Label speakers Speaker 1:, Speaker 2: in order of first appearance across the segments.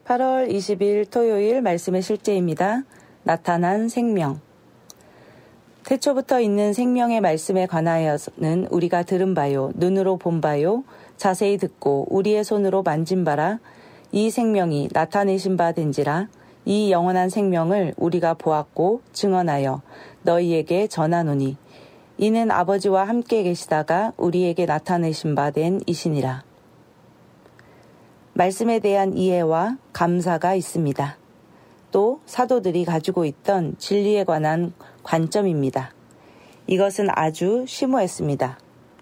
Speaker 1: 8월 20일 토요일 말씀의 실제입니다. 나타난 생명. 태초부터 있는 생명의 말씀에 관하여는 우리가 들은 바요, 눈으로 본 바요, 자세히 듣고 우리의 손으로 만진 바라 이 생명이 나타내신 바 된지라. 이 영원한 생명을 우리가 보았고 증언하여 너희에게 전하노니 이는 아버지와 함께 계시다가 우리에게 나타내신 바 된 이시니라. 말씀에 대한 이해와 감사가 있습니다. 또 사도들이 가지고 있던 진리에 관한 관점입니다. 이것은 아주 심오했습니다.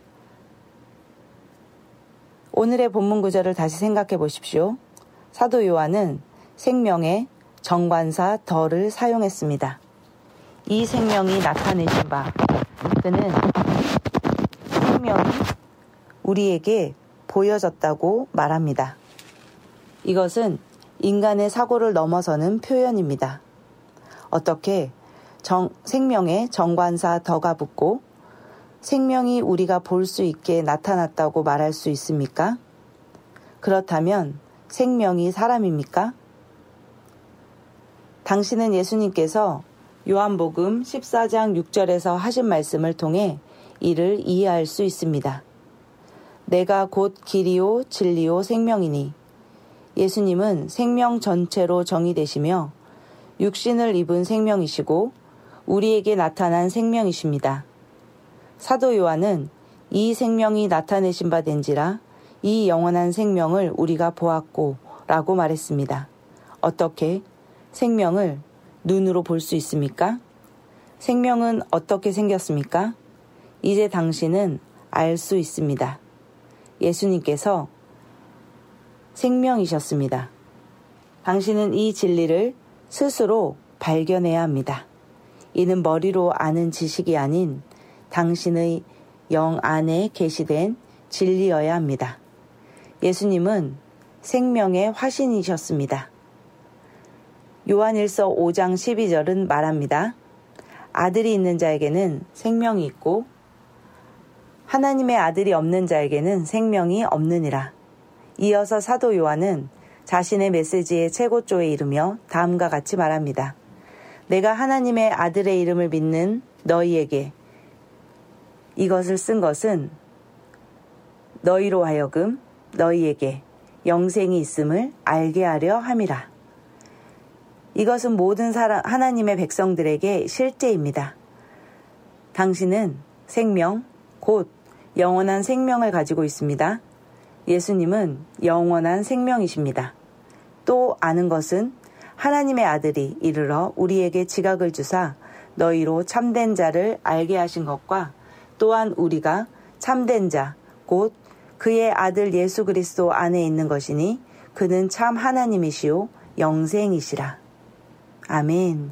Speaker 1: 오늘의 본문 구절을 다시 생각해 보십시오. 사도 요한은 생명의 정관사 더를 사용했습니다. 이 생명이 나타내신 바, 그는 생명이 우리에게 보여졌다고 말합니다. 이것은 인간의 사고를 넘어서는 표현입니다. 어떻게 생명에 정관사 더가 붙고 생명이 우리가 볼 수 있게 나타났다고 말할 수 있습니까? 그렇다면 생명이 사람입니까? 당신은 예수님께서 요한복음 14장 6절에서 하신 말씀을 통해 이를 이해할 수 있습니다. 내가 곧 길이요 진리요 생명이니 예수님은 생명 전체로 정의되시며 육신을 입은 생명이시고 우리에게 나타난 생명이십니다. 사도 요한은 이 생명이 나타내신 바 된지라 이 영원한 생명을 우리가 보았고 라고 말했습니다. 어떻게 생명을 눈으로 볼 수 있습니까? 생명은 어떻게 생겼습니까? 이제 당신은 알 수 있습니다. 예수님께서 생명이셨습니다. 당신은 이 진리를 스스로 발견해야 합니다. 이는 머리로 아는 지식이 아닌 당신의 영 안에 계시된 진리여야 합니다. 예수님은 생명의 화신이셨습니다. 요한일서 5장 12절은 말합니다. 아들이 있는 자에게는 생명이 있고 하나님의 아들이 없는 자에게는 생명이 없느니라. 이어서 사도 요한은 자신의 메시지의 최고조에 이르며 다음과 같이 말합니다. 내가 하나님의 아들의 이름을 믿는 너희에게 이것을 쓴 것은 너희로 하여금 너희에게 영생이 있음을 알게 하려 함이라. 이것은 모든 하나님의 백성들에게 실제입니다. 당신은 생명, 곧 영원한 생명을 가지고 있습니다. 예수님은 영원한 생명이십니다. 또 아는 것은 하나님의 아들이 이르러 우리에게 지각을 주사 너희로 참된 자를 알게 하신 것과 또한 우리가 참된 자, 곧 그의 아들 예수 그리스도 안에 있는 것이니 그는 참 하나님이시요 영생이시라. 아멘.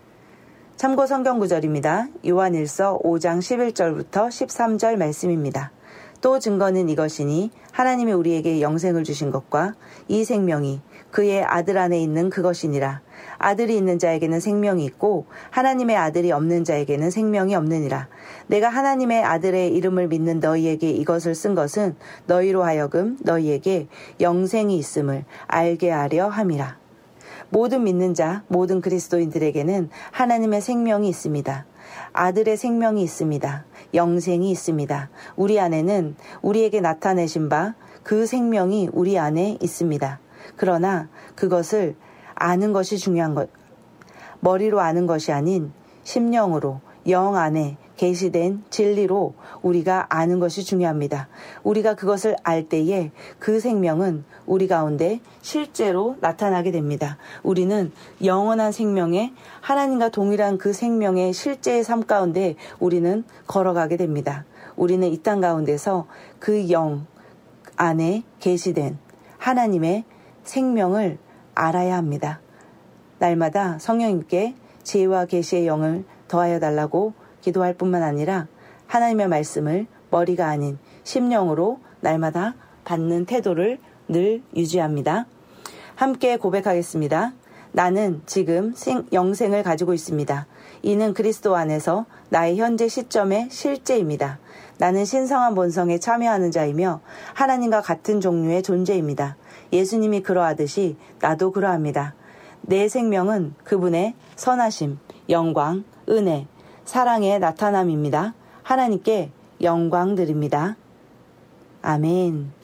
Speaker 1: 참고 성경 구절입니다. 요한일서 5장 11절부터 13절 말씀입니다. 또 증거는 이것이니 하나님이 우리에게 영생을 주신 것과 이 생명이 그의 아들 안에 있는 그것이니라. 아들이 있는 자에게는 생명이 있고 하나님의 아들이 없는 자에게는 생명이 없느니라. 내가 하나님의 아들의 이름을 믿는 너희에게 이것을 쓴 것은 너희로 하여금 너희에게 영생이 있음을 알게 하려 함이라. 모든 믿는 자, 모든 그리스도인들에게는 하나님의 생명이 있습니다. 아들의 생명이 있습니다. 영생이 있습니다. 우리 안에는 우리에게 나타내신 바 그 생명이 우리 안에 있습니다. 그러나 그것을 아는 것이 중요한 것, 머리로 아는 것이 아닌 심령으로 영 안에 계시된 진리로 우리가 아는 것이 중요합니다. 우리가 그것을 알 때에 그 생명은 우리 가운데 실제로 나타나게 됩니다. 우리는 영원한 생명에 하나님과 동일한 그 생명의 실제의 삶 가운데 우리는 걸어가게 됩니다. 우리는 이 땅 가운데서 그 영 안에 계시된 하나님의 생명을 알아야 합니다. 날마다 성령님께 지혜와 계시의 영을 더하여 달라고 기도할 뿐만 아니라 하나님의 말씀을 머리가 아닌 심령으로 날마다 받는 태도를 늘 유지합니다. 함께 고백하겠습니다. 나는 지금 영생을 가지고 있습니다. 이는 그리스도 안에서 나의 현재 시점의 실제입니다. 나는 신성한 본성에 참여하는 자이며 하나님과 같은 종류의 존재입니다. 예수님이 그러하듯이 나도 그러합니다. 내 생명은 그분의 선하심, 영광, 은혜, 사랑의 나타남입니다. 하나님께 영광 드립니다. 아멘.